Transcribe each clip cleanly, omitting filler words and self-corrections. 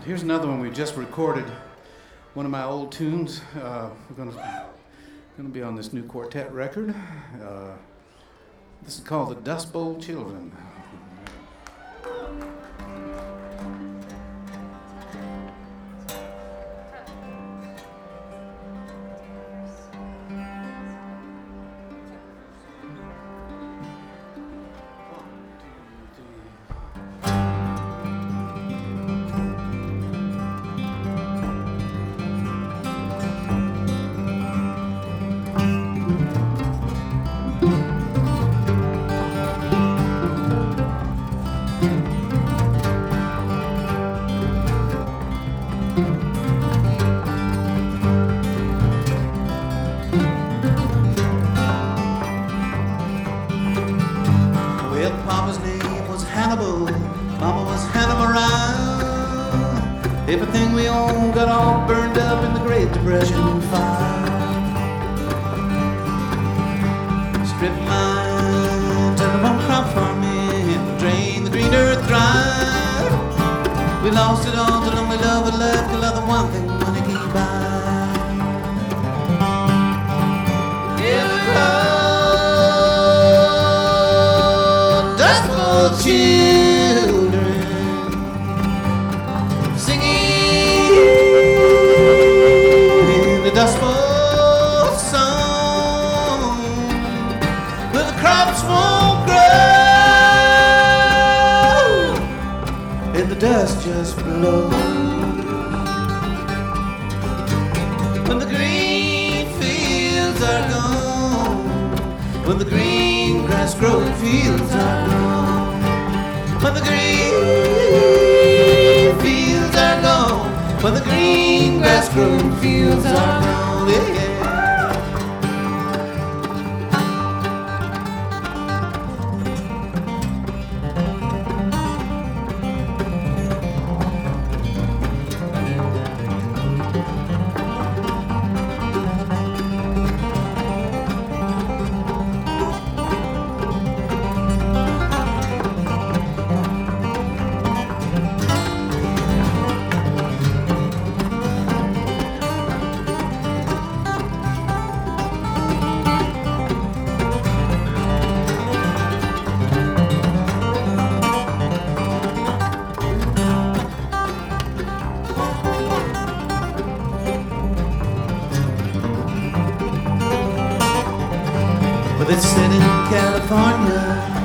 Here's another one we just recorded, one of my old tunes. We're gonna be on this new quartet record. This is called The Dust Bowl Children. Papa's name was Hannibal, Mama was Hannah Moran. Everything we owned got all burned up in the Great Depression fire. Strip mine, Tenenbaum crop farming, drain the green earth dry. We lost it all till only love had left, till the one thing money can't buy. Children singing the Dust Bowl song, but the crops won't grow and the dust just blows. When the green fields are gone, when the green grass growing fields are gone, when the green fields are gone, when the green grass grown fields are gone, yeah. But it's said in California,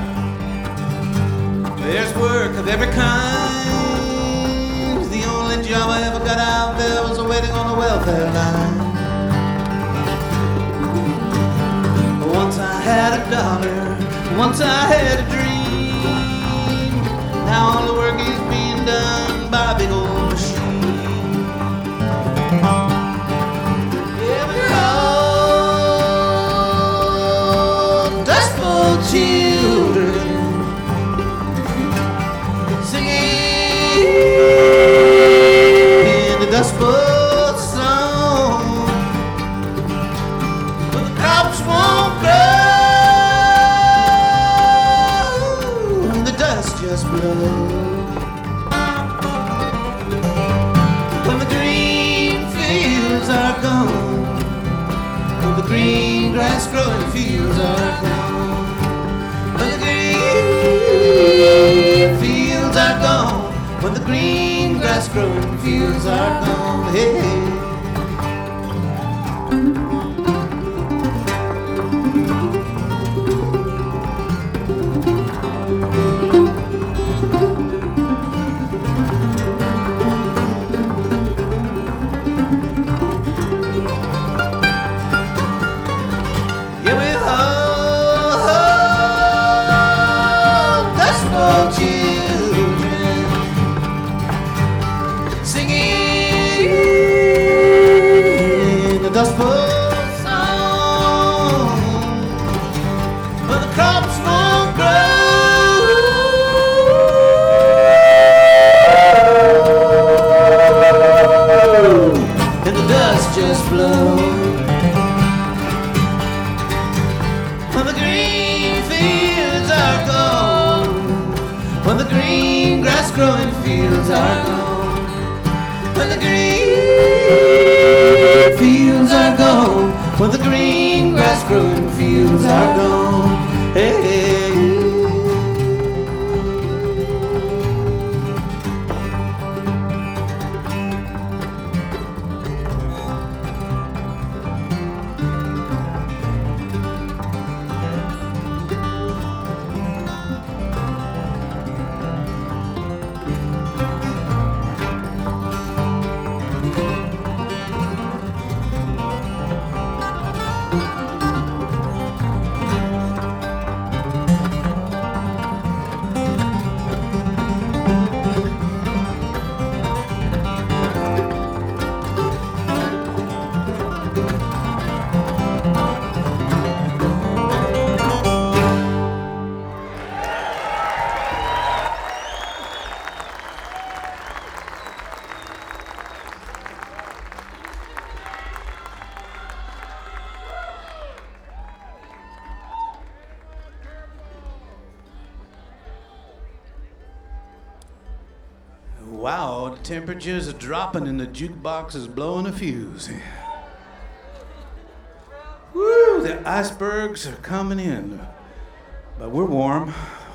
there's work of every kind. The only job I ever got out there was waiting on the welfare line. But once I had a dollar, once I had a dream. Now all the work is being done by a big old machine. Children singing in the Dust Bowl song, but the crops won't grow and the dust just blows. When the green fields are gone, when the green grass growing fields are gone, when the green fields are gone, when the green grass growing fields are gone, hey. Children singing the Dust Bowl song, but the crops won't grow and the dust just blows. When the green fields are gone, when the green grass growing fields are gone, when the green fields are gone, when the green grass growing fields are gone. Hey, hey, hey. Wow, the temperatures are dropping and the jukebox is blowing a fuse. Woo, the icebergs are coming in. But we're warm.